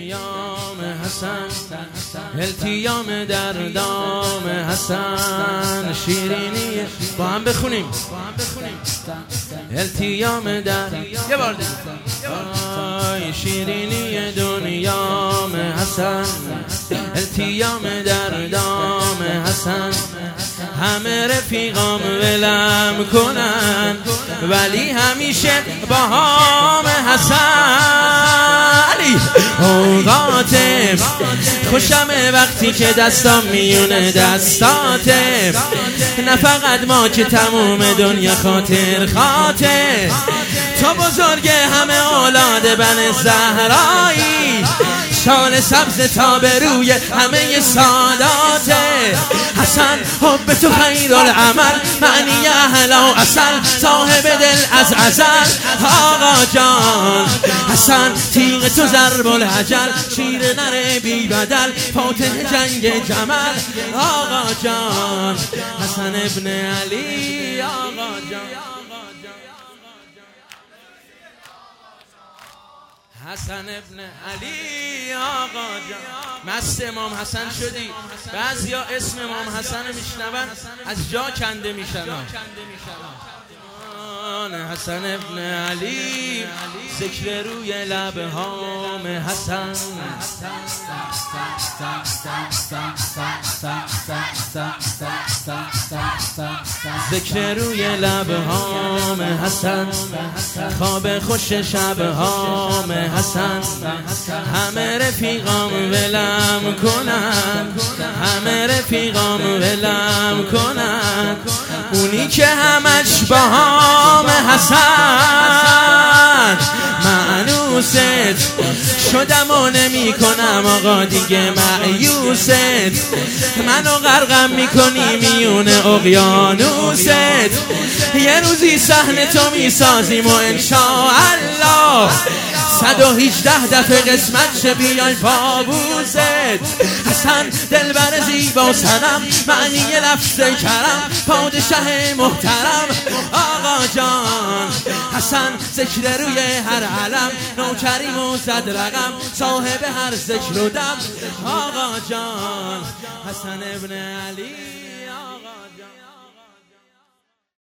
یام حسن، التیام در دام حسن. شیرینی با هم بخونیم، التیام در یه بار دیگه، شیرینی دنیام حسن، التیام در دام حسن. همه رفیقام ولم کنن ولی همیشه با هم حسن. اوقات خوشمه وقتی که دستام میونه دستاته، نه فقط ما که تموم دنیا خاطر خاطر. تو بزرگ همه اولاد بن زهرایی، شال سبز تا به روی همه ساداته. حسن حب تو خیر العمل، معنی اهل و اصل، صاحب دل از ازل. آقا جان حسن تیغ تو ضرب الاجل، شیر نر بی بدل، فاتح جنگ جمل. آقا جان حسن ابن علی، آقا جان حسن ابن علی، آقا جان. مست امام حسن شدی. بعضیا اسم امام حسن میشنون از جا کنده میشن. حسن ابن علی، ذکر روی لب هام حسن، ذکر روی لب هام حسن، خواب خوش شب هام حسن. همه رفیقام ولم کنن، همه رفیقام ولم کنن، اونی که همش با هم حسن. معنوست شدم و نمی کنم آقا دیگه مأیوست، منو غرقم میکنی میون اقیانوست. یه روزی صحنه تو میسازیم و انشاءالله 118 دفعه قسمت شه بیای پابوست. حسن دلبر زیبا صنم، معنی لفظ کرم، پادشه محترم. آقا جان حسن ذکر روی هر علم، نوکریم و زد رقم، صاحب هر ذکر و دم. آقا جان حسن ابن علی.